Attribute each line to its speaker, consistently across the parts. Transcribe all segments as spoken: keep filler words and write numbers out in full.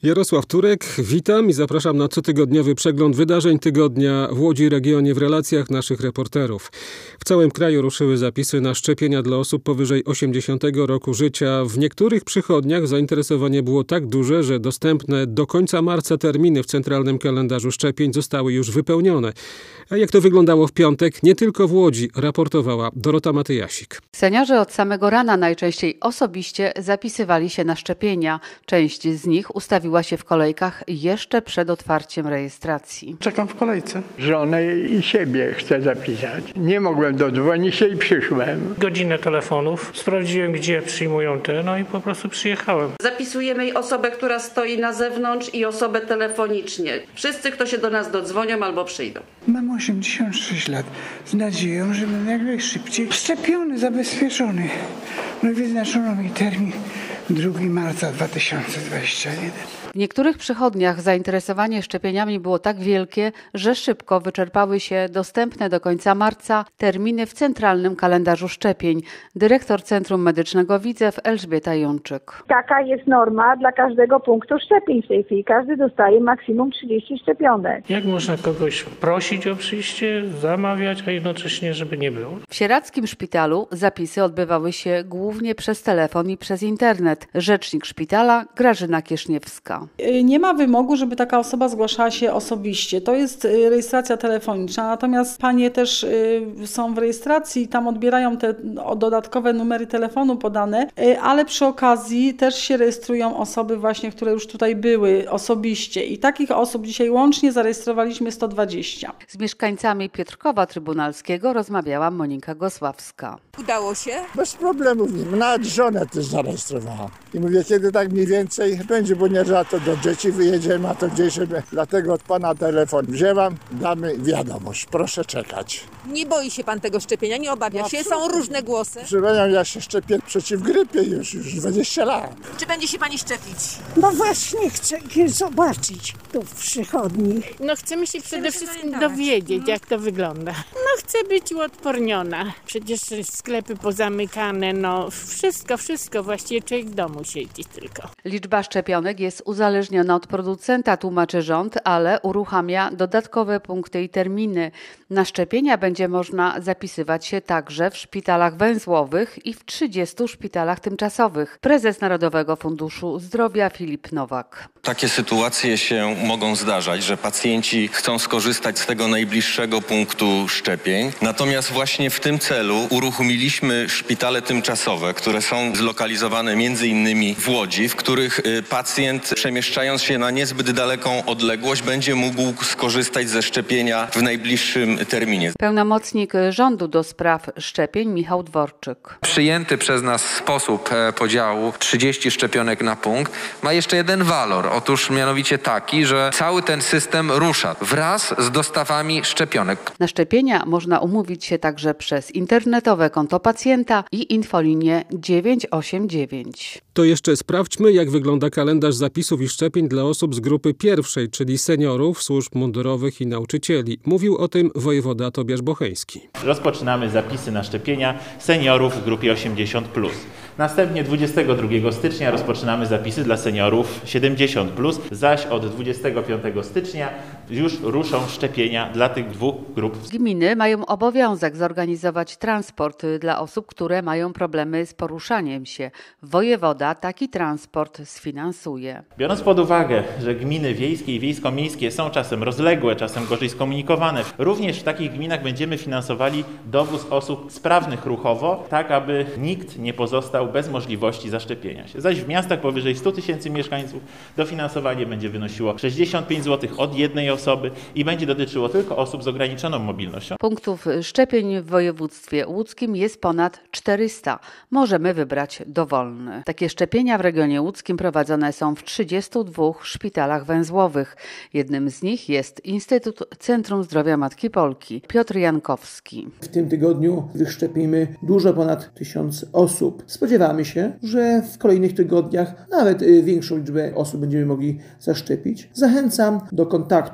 Speaker 1: Jarosław Turek, witam i zapraszam na cotygodniowy przegląd wydarzeń tygodnia w Łodzi regionie w relacjach naszych reporterów. W całym kraju ruszyły zapisy na szczepienia dla osób powyżej osiemdziesiątego roku życia. W niektórych przychodniach zainteresowanie było tak duże, że dostępne do końca marca terminy w centralnym kalendarzu szczepień zostały już wypełnione. A jak to wyglądało w piątek, nie tylko w Łodzi, raportowała Dorota Matyjasik.
Speaker 2: Seniorzy od samego rana najczęściej osobiście zapisywali się na szczepienia. Część z nich ustawiła się w kolejkach jeszcze przed otwarciem rejestracji.
Speaker 3: Czekam w kolejce.
Speaker 4: Żonę i siebie chcę zapisać. Nie mogłem dodzwonić się i przyszłem.
Speaker 5: Godzinę telefonów, sprawdziłem, gdzie przyjmują te, no i po prostu przyjechałem.
Speaker 6: Zapisujemy osobę, która stoi na zewnątrz i osobę telefonicznie. Wszyscy, kto się do nas dodzwonią albo przyjdą.
Speaker 3: Mam osiemdziesiąt sześć lat. Z nadzieją, że będę jak najszybciej szczepiony, zabezpieczony. No i wyznaczono mi termin drugiego marca dwa tysiące dwudziestego pierwszego.
Speaker 2: W niektórych przychodniach zainteresowanie szczepieniami było tak wielkie, że szybko wyczerpały się dostępne do końca marca terminy w centralnym kalendarzu szczepień. Dyrektor Centrum Medycznego Widzew Elżbieta Jączyk.
Speaker 7: Taka jest norma dla każdego punktu szczepień w tej chwili. Każdy dostaje maksimum trzydzieści szczepionek.
Speaker 5: Jak można kogoś prosić o przyjście, zamawiać, a jednocześnie, żeby nie było?
Speaker 2: W sieradzkim szpitalu zapisy odbywały się głównie przez telefon i przez internet. Rzecznik szpitala Grażyna Kieszniewska.
Speaker 8: Nie ma wymogu, żeby taka osoba zgłaszała się osobiście. To jest rejestracja telefoniczna, natomiast panie też są w rejestracji i tam odbierają te dodatkowe numery telefonu podane, ale przy okazji też się rejestrują osoby właśnie, które już tutaj były osobiście i takich osób dzisiaj łącznie zarejestrowaliśmy sto dwadzieścia.
Speaker 2: Z mieszkańcami Piotrkowa Trybunalskiego rozmawiała Monika Gosławska.
Speaker 9: Udało się?
Speaker 10: Bez problemów, nie. Nawet żonę też zarejestrowałam. I mówię, kiedy tak mniej więcej będzie, bo nie za to do dzieci wyjedziemy, a to gdzieś, dlatego od pana telefon wzięłam, damy wiadomość, proszę czekać.
Speaker 9: Nie boi się pan tego szczepienia, nie obawia się, są różne głosy.
Speaker 10: Przypomniał, ja się szczepię przeciw grypie już, już dwadzieścia lat.
Speaker 9: Czy będzie się pani szczepić?
Speaker 11: No właśnie chcę zobaczyć tu w przychodni.
Speaker 12: No chcemy się przede wszystkim dowiedzieć, jak to wygląda. No chcę być uodporniona. Przecież sklepy pozamykane, no wszystko, wszystko, właściwie człowiek w domu siedzi tylko.
Speaker 2: Liczba szczepionek jest uzależniona od producenta, tłumaczy rząd, ale uruchamia dodatkowe punkty i terminy. Na szczepienia będzie można zapisywać się także w szpitalach węzłowych i w trzydziestu szpitalach tymczasowych. Prezes Narodowego Funduszu Zdrowia Filip Nowak.
Speaker 13: Takie sytuacje się mogą zdarzać, że pacjenci chcą skorzystać z tego najbliższego punktu szczepień. Natomiast właśnie w tym celu uruchomiliśmy szpitale tymczasowe, które są zlokalizowane między innymi w Łodzi, w których pacjent przemieszczając się na niezbyt daleką odległość będzie mógł skorzystać ze szczepienia w najbliższym terminie.
Speaker 2: Pełnomocnik rządu do spraw szczepień Michał Dworczyk.
Speaker 14: Przyjęty przez nas sposób podziału trzydzieści szczepionek na punkt ma jeszcze jeden walor. Otóż mianowicie taki, że cały ten system rusza wraz z dostawami szczepionek.
Speaker 2: Na szczepienia można umówić się także przez internetowe konto pacjenta i infolinię dziewięć osiem dziewięć.
Speaker 1: To jeszcze sprawdźmy, jak wygląda kalendarz zapisów i szczepień dla osób z grupy pierwszej, czyli seniorów, służb mundurowych i nauczycieli. Mówił o tym wojewoda Tobiasz Bocheński.
Speaker 15: Rozpoczynamy zapisy na szczepienia seniorów w grupie osiemdziesiąt plus. Następnie dwudziestego drugiego stycznia rozpoczynamy zapisy dla seniorów siedemdziesiąt plus, zaś od dwudziestego piątego stycznia już ruszą szczepienia dla tych dwóch grup.
Speaker 2: Gminy mają obowiązek zorganizować transport dla osób, które mają problemy z poruszaniem się. Wojewoda taki transport sfinansuje.
Speaker 15: Biorąc pod uwagę, że gminy wiejskie i wiejsko-miejskie są czasem rozległe, czasem gorzej skomunikowane, również w takich gminach będziemy finansowali dowóz osób sprawnych ruchowo, tak aby nikt nie pozostał bez możliwości zaszczepienia się. Zaś w miastach powyżej stu tysięcy mieszkańców dofinansowanie będzie wynosiło sześćdziesiąt pięć złotych od jednej osoby i będzie dotyczyło tylko osób z ograniczoną mobilnością.
Speaker 2: Punktów szczepień w województwie łódzkim jest ponad czterysta. Możemy wybrać dowolny. Takie szczepienia w regionie łódzkim prowadzone są w trzydziestu dwóch szpitalach węzłowych. Jednym z nich jest Instytut Centrum Zdrowia Matki Polki. Piotr Jankowski.
Speaker 16: W tym tygodniu wyszczepimy dużo ponad tysiąc osób. Spodziewamy się, że w kolejnych tygodniach nawet większą liczbę osób będziemy mogli zaszczepić. Zachęcam do kontaktu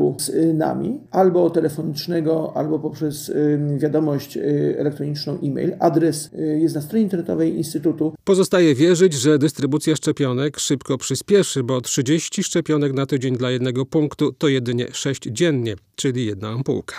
Speaker 16: kontaktu z nami, albo telefonicznego, albo poprzez wiadomość elektroniczną e-mail. Adres jest na stronie internetowej Instytutu.
Speaker 1: Pozostaje wierzyć, że dystrybucja szczepionek szybko przyspieszy, bo trzydzieści szczepionek na tydzień dla jednego punktu to jedynie sześć dziennie, czyli jedna ampułka.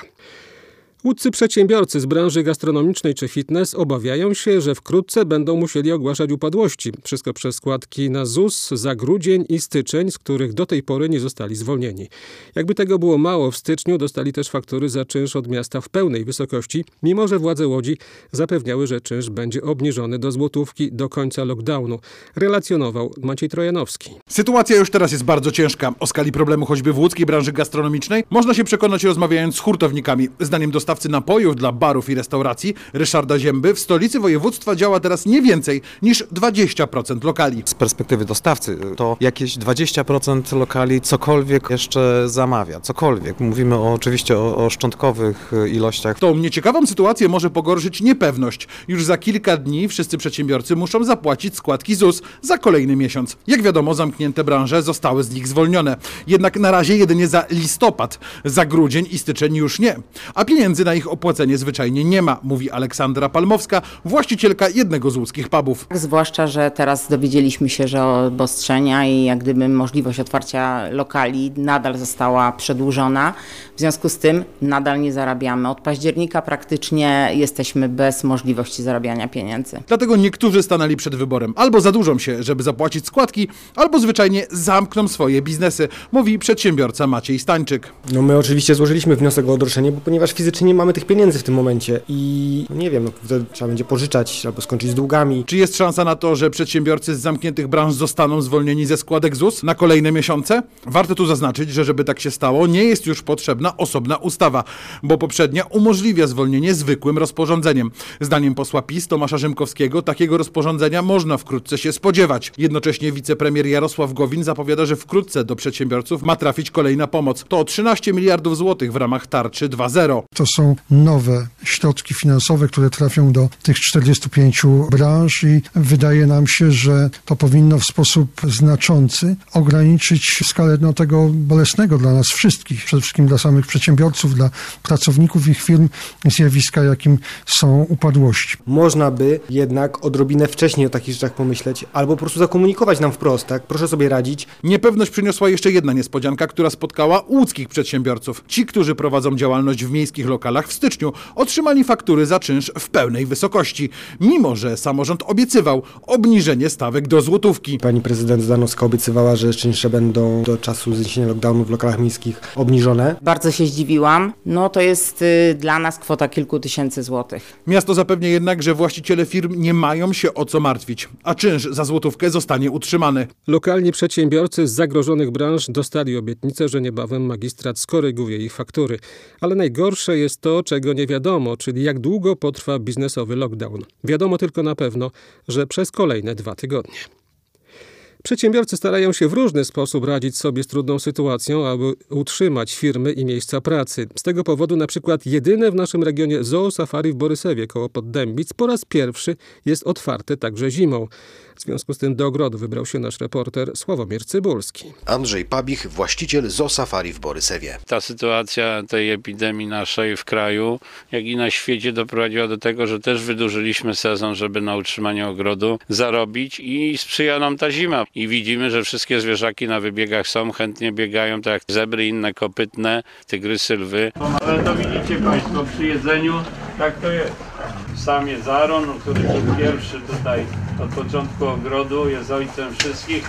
Speaker 1: Łódzcy przedsiębiorcy z branży gastronomicznej czy fitness obawiają się, że wkrótce będą musieli ogłaszać upadłości. Wszystko przez składki na Z U S za grudzień i styczeń, z których do tej pory nie zostali zwolnieni. Jakby tego było mało, w styczniu dostali też faktury za czynsz od miasta w pełnej wysokości, mimo że władze Łodzi zapewniały, że czynsz będzie obniżony do złotówki do końca lockdownu. Relacjonował Maciej Trojanowski.
Speaker 17: Sytuacja już teraz jest bardzo ciężka. O skali problemu choćby w łódzkiej branży gastronomicznej można się przekonać rozmawiając z hurtownikami. Zdaniem dostawców napojów dla barów i restauracji Ryszarda Zięby w stolicy województwa działa teraz nie więcej niż dwadzieścia procent lokali.
Speaker 18: Z perspektywy dostawcy to jakieś dwadzieścia procent lokali cokolwiek jeszcze zamawia, cokolwiek. Mówimy o, oczywiście o, o szczątkowych ilościach.
Speaker 17: Tą nieciekawą sytuację może pogorszyć niepewność. Już za kilka dni wszyscy przedsiębiorcy muszą zapłacić składki Z U S za kolejny miesiąc. Jak wiadomo, zamknięte branże zostały z nich zwolnione. Jednak na razie jedynie za listopad, za grudzień i styczeń już nie. A pieniędzy na ich opłacenie zwyczajnie nie ma, mówi Aleksandra Palmowska, właścicielka jednego z łódzkich pubów.
Speaker 19: Zwłaszcza, że teraz dowiedzieliśmy się, że obostrzenia i jak gdyby możliwość otwarcia lokali nadal została przedłużona. W związku z tym nadal nie zarabiamy. Od października praktycznie jesteśmy bez możliwości zarabiania pieniędzy.
Speaker 17: Dlatego niektórzy stanęli przed wyborem. Albo zadłużą się, żeby zapłacić składki, albo zwyczajnie zamkną swoje biznesy, mówi przedsiębiorca Maciej Stańczyk.
Speaker 20: No my oczywiście złożyliśmy wniosek o odroczenie, bo ponieważ fizycznie nie mamy tych pieniędzy w tym momencie i no nie wiem, no, wtedy trzeba będzie pożyczać albo skończyć z długami.
Speaker 17: Czy jest szansa na to, że przedsiębiorcy z zamkniętych branż zostaną zwolnieni ze składek Z U S na kolejne miesiące? Warto tu zaznaczyć, że żeby tak się stało, nie jest już potrzebna osobna ustawa, bo poprzednia umożliwia zwolnienie zwykłym rozporządzeniem. Zdaniem posła PiS Tomasza Rzymkowskiego takiego rozporządzenia można wkrótce się spodziewać. Jednocześnie wicepremier Jarosław Gowin zapowiada, że wkrótce do przedsiębiorców ma trafić kolejna pomoc. To trzynaście miliardów złotych w ramach tarczy dwa zero.
Speaker 21: To są nowe środki finansowe, które trafią do tych czterdziestu pięciu branż i wydaje nam się, że to powinno w sposób znaczący ograniczyć skalę no, tego bolesnego dla nas wszystkich, przede wszystkim dla samych przedsiębiorców, dla pracowników ich firm, zjawiska, jakim są upadłości.
Speaker 20: Można by jednak odrobinę wcześniej o takich rzeczach pomyśleć, albo po prostu zakomunikować nam wprost, tak? Proszę sobie radzić.
Speaker 17: Niepewność przyniosła jeszcze jedna niespodzianka, która spotkała łódzkich przedsiębiorców. Ci, którzy prowadzą działalność w miejskich lokalach w styczniu, otrzymali faktury za czynsz w pełnej wysokości, mimo że samorząd obiecywał obniżenie stawek do złotówki.
Speaker 20: Pani prezydent Zdanowska obiecywała, że czynsze będą do czasu zniesienia lockdownu w lokalach miejskich obniżone.
Speaker 19: Bardzo się zdziwiłam. No to jest y, dla nas kwota kilku tysięcy złotych.
Speaker 17: Miasto zapewnia jednak, że właściciele firm nie mają się o co martwić, a czynsz za złotówkę zostanie utrzymany.
Speaker 1: Lokalni przedsiębiorcy z zagrożonych branż dostali obietnicę, że niebawem magistrat skoryguje ich faktury. Ale najgorsze jest to, czego nie wiadomo, czyli jak długo potrwa biznesowy lockdown. Wiadomo tylko na pewno, że przez kolejne dwa tygodnie. Przedsiębiorcy starają się w różny sposób radzić sobie z trudną sytuacją, aby utrzymać firmy i miejsca pracy. Z tego powodu na przykład jedyne w naszym regionie Zoo Safari w Borysewie koło Poddębic po raz pierwszy jest otwarte także zimą. W związku z tym do ogrodu wybrał się nasz reporter Sławomir Cybulski.
Speaker 22: Andrzej Pabich, właściciel Zoo Safari w Borysewie.
Speaker 23: Ta sytuacja tej epidemii naszej w kraju, jak i na świecie doprowadziła do tego, że też wydłużyliśmy sezon, żeby na utrzymanie ogrodu zarobić i sprzyja nam ta zima. I widzimy, że wszystkie zwierzaki na wybiegach są, chętnie biegają, tak jak zebry, inne kopytne, tygrysy, lwy. Ale to widzicie Państwo przy jedzeniu, tak to jest. Samiec Aron, który był pierwszy tutaj od początku ogrodu, jest ojcem wszystkich.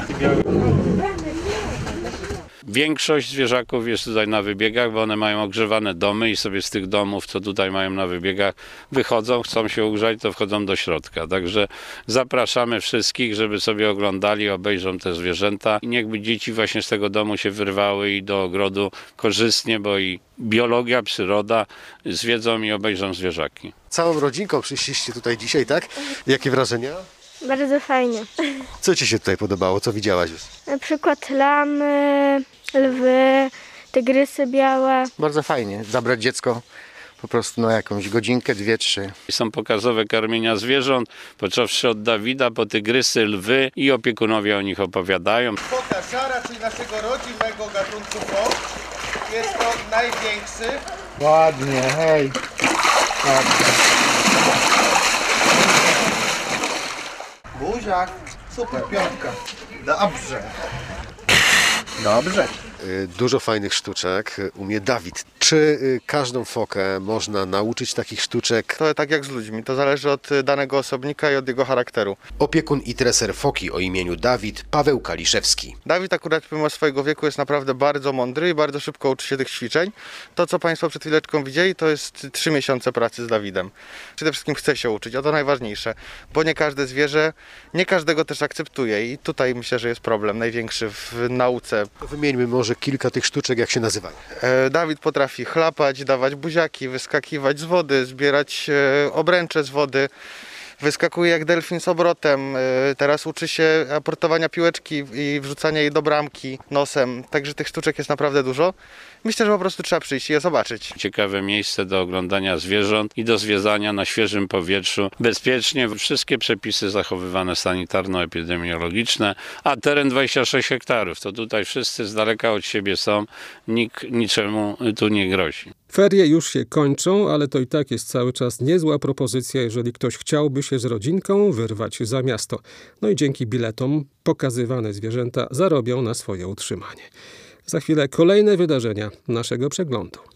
Speaker 23: Większość zwierzaków jest tutaj na wybiegach, bo one mają ogrzewane domy i sobie z tych domów, co tutaj mają na wybiegach, wychodzą, chcą się ugrzać, to wchodzą do środka. Także zapraszamy wszystkich, żeby sobie oglądali, obejrzą te zwierzęta i niechby dzieci właśnie z tego domu się wyrwały i do ogrodu korzystnie, bo i biologia, przyroda zwiedzą i obejrzą zwierzaki.
Speaker 22: Całą rodzinką przyszliście tutaj dzisiaj, tak? Jakie wrażenia?
Speaker 24: Bardzo fajnie.
Speaker 22: Co Ci się tutaj podobało? Co widziałaś już?
Speaker 24: Na przykład lamy, lwy, tygrysy białe.
Speaker 22: Bardzo fajnie. Zabrać dziecko po prostu na jakąś godzinkę, dwie, trzy.
Speaker 23: Są pokazowe karmienia zwierząt, począwszy od Dawida, po tygrysy, lwy i opiekunowie o nich opowiadają.
Speaker 22: Foka szara, czyli naszego rodzinnego gatunku fok.
Speaker 3: Jest to największy.
Speaker 10: Ładnie, hej. Ładnie.
Speaker 3: Buziak. Super, piątka. Dobrze. Dobrze.
Speaker 4: Dużo fajnych sztuczek umie Dawid. Czy każdą fokę można nauczyć takich sztuczek?
Speaker 6: To tak jak z ludźmi, to zależy od danego osobnika i od jego charakteru.
Speaker 4: Opiekun i treser foki o imieniu Dawid, Paweł Kaliszewski.
Speaker 6: Dawid akurat pomimo swojego wieku jest naprawdę bardzo mądry i bardzo szybko uczy się tych ćwiczeń. To, co Państwo przed chwileczką widzieli, to jest trzy miesiące pracy z Dawidem. Przede wszystkim chce się uczyć, o to najważniejsze, bo nie każde zwierzę, nie każdego też akceptuje i tutaj myślę, że jest problem największy w nauce.
Speaker 4: Wymieńmy może kilka tych sztuczek, jak się nazywają.
Speaker 6: E, Dawid potrafi chlapać, dawać buziaki, wyskakiwać z wody, zbierać e, obręcze z wody. Wyskakuje jak delfin z obrotem. E, teraz uczy się aportowania piłeczki i wrzucania jej do bramki nosem. Także tych sztuczek jest naprawdę dużo. Myślę, że po prostu trzeba przyjść i je zobaczyć.
Speaker 23: Ciekawe miejsce do oglądania zwierząt i do zwiedzania na świeżym powietrzu. Bezpiecznie, wszystkie przepisy zachowywane sanitarno-epidemiologiczne, a teren dwadzieścia sześć hektarów. To tutaj wszyscy z daleka od siebie są, nikt niczemu tu nie grozi.
Speaker 1: Ferie już się kończą, ale to i tak jest cały czas niezła propozycja, jeżeli ktoś chciałby się z rodzinką wyrwać za miasto. No i dzięki biletom pokazywane zwierzęta zarobią na swoje utrzymanie. Za chwilę kolejne wydarzenia naszego przeglądu.